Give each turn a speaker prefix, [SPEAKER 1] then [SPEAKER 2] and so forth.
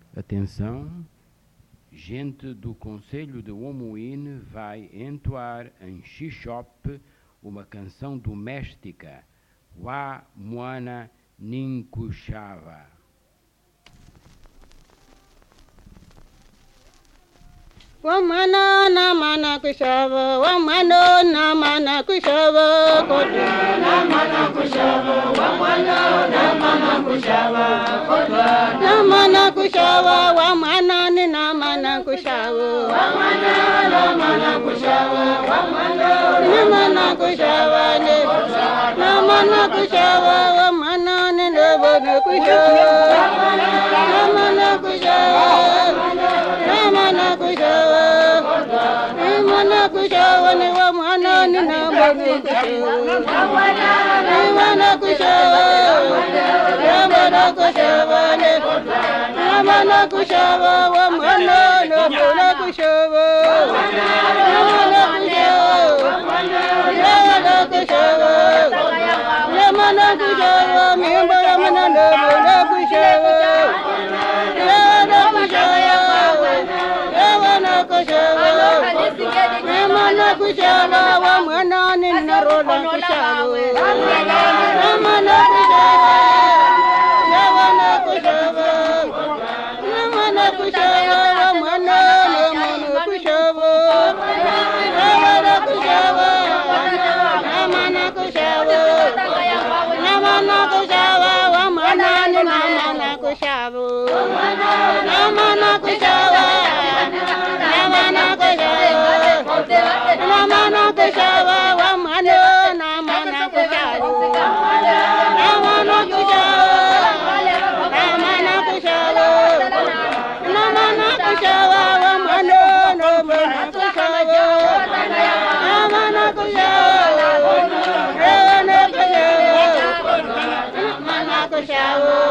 [SPEAKER 1] Atenção, gente do Conselho de Omoine vai entoar em Xixop uma canção doméstica, Wa Moana Ninkushava.
[SPEAKER 2] Wamana na mana kushava, wamano na mana kushava, kodwa na mana kushava, wamano na mana kushava, kodwa na mana kushava, wamana ni na mana kushava, wamana na mana kushava, wamano na mana kushava, na mana kushava, wamana ni na mana kushava, na mana kushava, na mana kushava. Mana kushawa ni wa mana ni na mana kushawa ni mana kushawa ya mana kushawa ni na mana kushawa wa mana na mana kushawa ya mana kushawa ya mana kushawa ya mana kushawa mi bara mana na mana kushawa ya mana kushawa ya mana kushawa Namana kushava wa mwana ni narola kushava Namana kushava Namana kushava Namana kushava wa mwana namana kushava Namana kushava Namana kushava Namana kushava wa mwana ni namana kushava Namana kushava Namana kushava Namana kushava wa mano namana kushava Namana kushava Namana kushava Namana kushava wa mano namana kushava Namana kushava Namana kushava